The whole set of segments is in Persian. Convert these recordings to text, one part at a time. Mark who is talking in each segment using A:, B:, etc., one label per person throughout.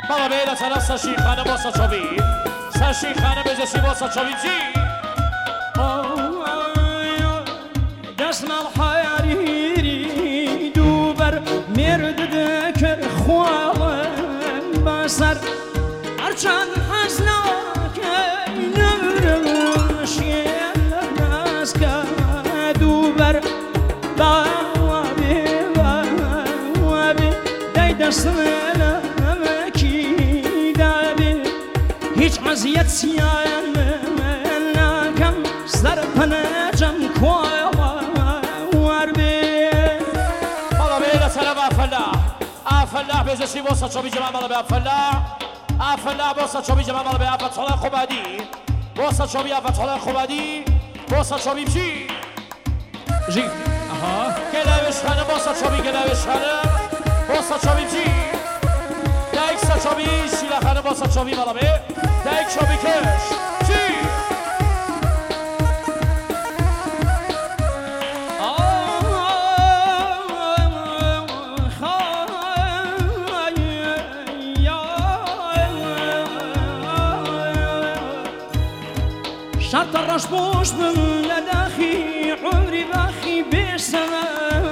A: بابا بیل طرف سرشی خانه با سچوبی سرشی خانه بجشی با سچوبی جی
B: دست الحياري دوبر مرد ذكر خوالم بسر أرشان حزنك نمشي الناس كدوبر بوابي دايد سلامك دابي هيج عزيت سيان منكم سربنا جم كوال
A: افلاح بجشی واسه چوبی جمع مال به افلاح واسه چوبی جمع مال به فتحال خوبادی واسه چوبی فتحال خوبادی واسه چوبی چی
B: جی آها
A: گلاوش خانه واسه چوبی گلاوش خانه واسه چوبی چی دایک چوبی شیلا خانه واسه چوبی مال به دایک چوبی کش چی
B: شرط الرش بوش من لداخي عمري باخي بسما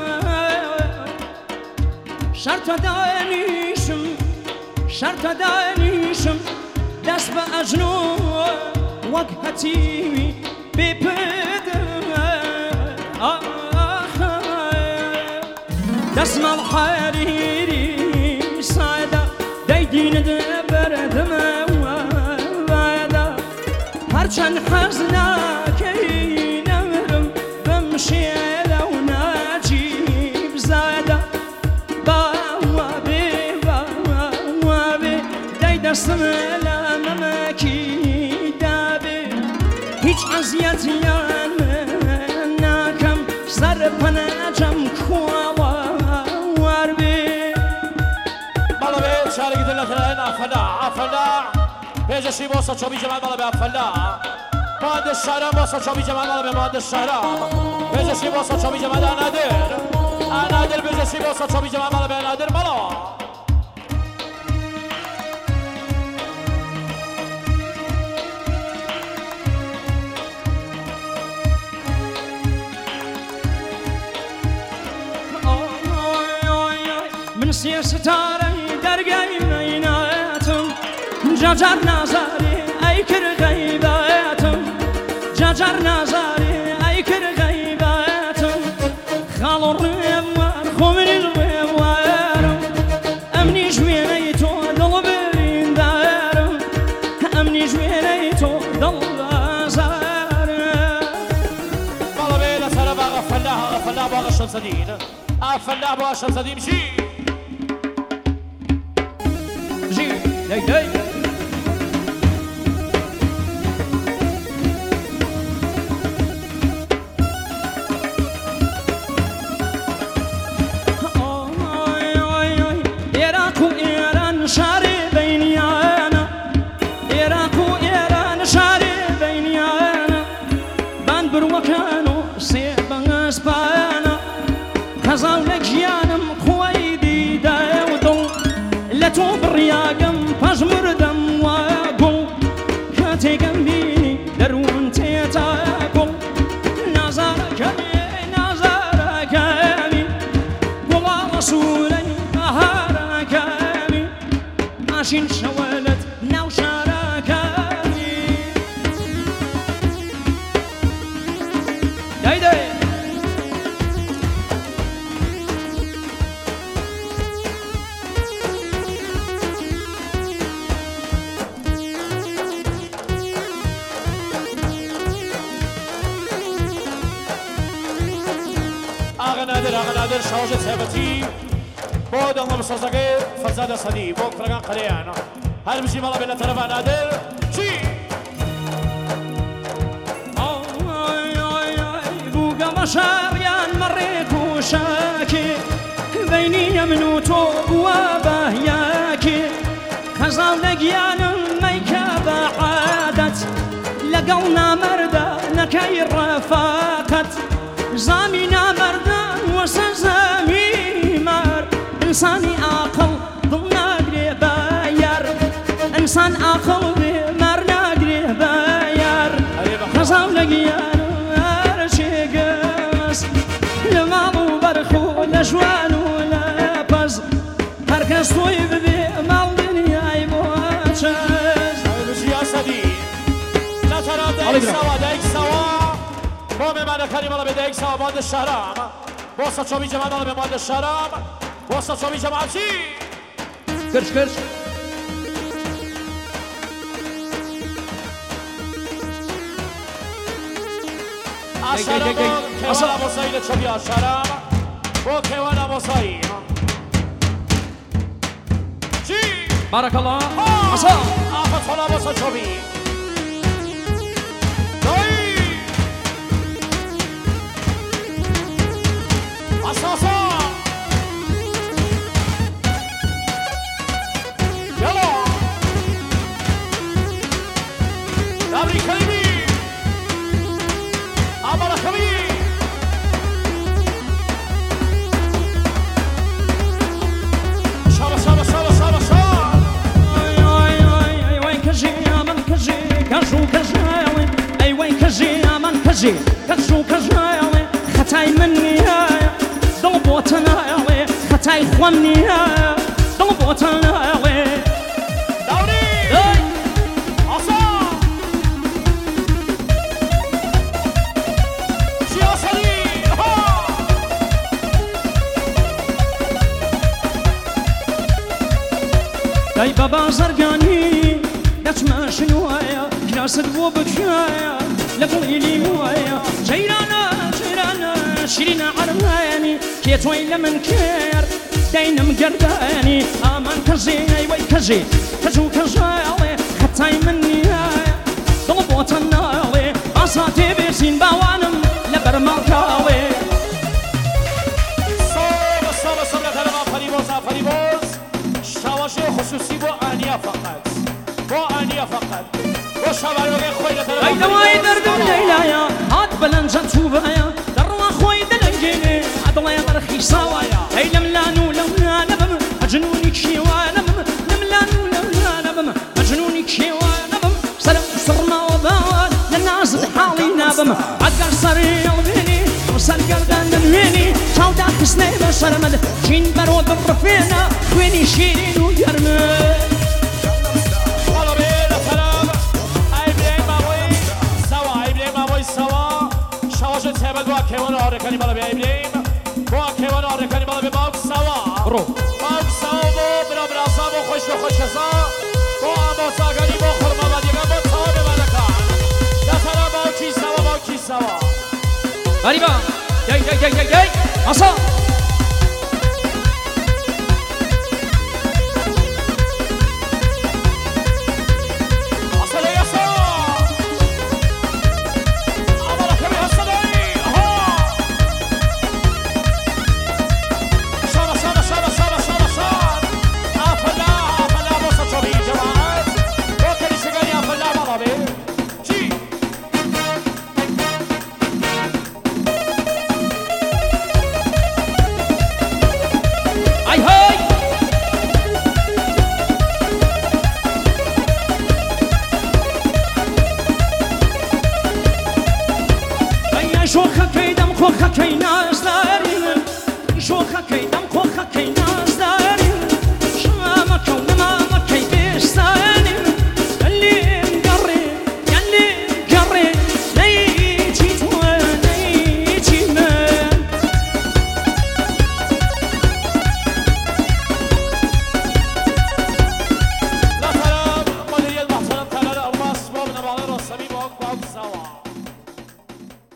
B: شرط دانيشم دست بأجنو وقهتي ببد دست الحريري سايدا دايدين دبر دماء هرچند حزنك نمرم بمشي لو نجيب زاده بوابي دايد سلامك دابي هيج عزيت يان منكم سربنا جم كواربي
A: بالا بي شارك دلتنا افلا بجشی واسه چوبی جمع مال به افلاح ماد الشهرام واسه چوبی جمع مال به ماد الشهرام بجشی واسه چوبی جمع انادر بجشی واسه چوبی جمع مال به انادر مالا
B: من ستاره درگاهی میناتم ججر نظری ای کر غیباتم ججر نظری ای کر غیباتم خالو روار خومنی روارم امنی جوینی تو دل بریندارم امنی جوینی تو دل بازارم
A: بالا بیل سر باغ افلاح باغ شمسدین افلاح باغ شمسدین جی
B: دی شاري بينيانا إيراق وإيران شاري بينيانا بان بروكانو سيبان اسبانا خزاو لجيانم خويدي داودو لتو برياقم فاجمر دم واقو كاتي قنبيني درون تيتاقو نازارك أمي قوى رسولي أهارك ماشين شوالت ناو شاركاني داي
A: آقا نادر شاوش ثابتی بود الله بسازگی فزاده صدی بود فرقان قلیانا هر بشی مالا بین طرف نادر چی
B: بوقا مشاريان مريك وشاكي بيني يمن وتوب وبهياكي خزاو لقيان ميكا بعادت لقونا مردا نكاي رفاقت زامينا مردا وسزامي مار إنساني عاقل ضمنا قريبا يار كستوي ببي مال دنياي بوچس
A: بجي أسدي لا ترى دايك سوا بوم من كريم الله بدايك سوا بعد الشهرام بوسا شوبي جمال الله بعد الشهرام بوسا شوبي جمال شي
B: كرش
A: الشهرام كوالا بوسايل شوبي الشهرام بو كوالا بوسايل
B: بارك الله عصا
A: آفت حالا بوسا شوبي أساسا يلا دابري كريمي عمر كبير
B: كجو كجايا ختاي مني ضربوتنا يا ختاي خومني ضربوتنا يا
A: دوري عصا سياسي
B: داي بابا زرقاني نتما شنوايا كناسد وبكايا لقليلي موايا جيرانا شيرينا عرماني كيت ويلا من كير داينا مقرداني امان كجي ايوي كجي كجو كجايا خطاي مني ضربوتنا اصاتي بيسين باوانم لبرمالكاوي
A: صوب لتلقى فريبوز شواشه خصوصي بو آنيا فقط بو شواريوغي خوي لتلقى
B: ايدا وايدر بالليلايا هاد بلنجان توبايا دروا خوي دلنجيني عدوا يضرخي سوايا اي لملانو لولا نبم مجنوني كشيوانا لملانو لولا نبم مجنوني كشيوانا سلام صرنا وضاوان للناس حالي نابم عقر صريل بيني وصل قردان منويني شاودا حسني بشرمد جين برود برفينا ويني شيرين ويرمد
A: شواشه تبل با کیوان آرکانی بالا بیا ابراهیم با کیوان آرکانی بالا بیا باک سوا
B: برو
A: باک سوا برا براسا با خوش و خوش کسا با اماساگانی با خورما و دیگه با تاب ملکان دترا با کی سوا
B: غریبا جای عصا